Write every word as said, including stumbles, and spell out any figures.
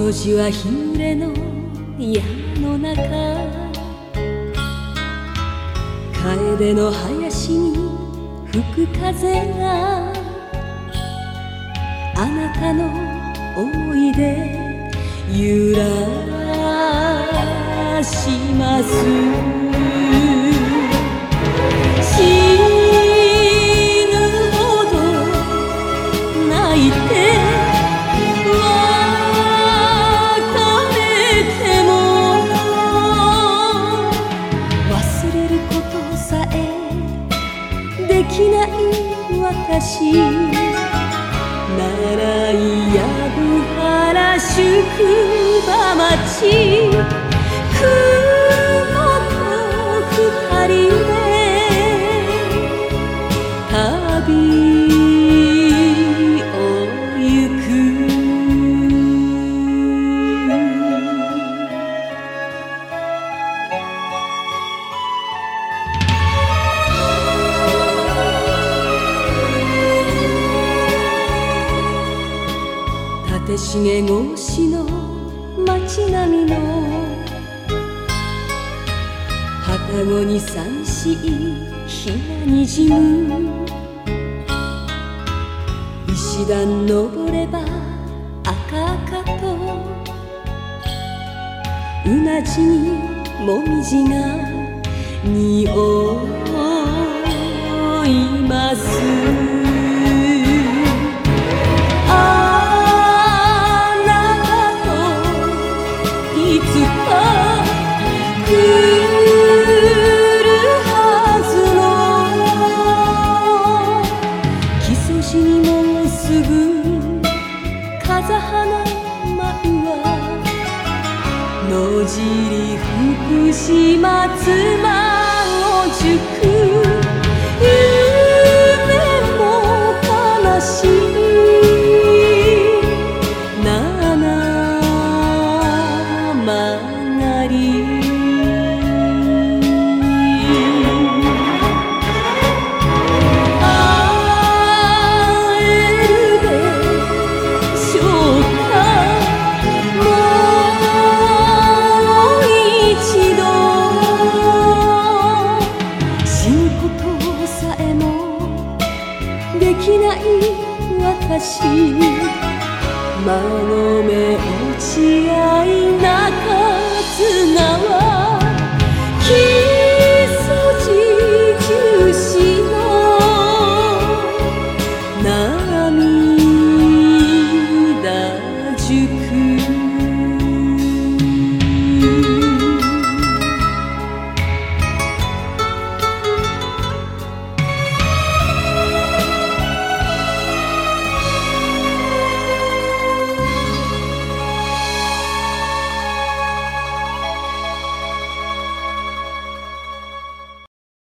そじは日暮れの矢の中、楓の林に吹く風があなたの思い出揺らします。死ぬほど泣いて別れても忘れることさえできない私、奈良井藪原宿場町、雲と二人で旅を行く。立重越しの街並みの旅籠に寂しい日がにじむ。石段登れば赤々とうなじにもみじが匂います。風花舞は野尻福島妻を塾、夢も悲しい七曲がり。できない私、間の目落ち合い中津川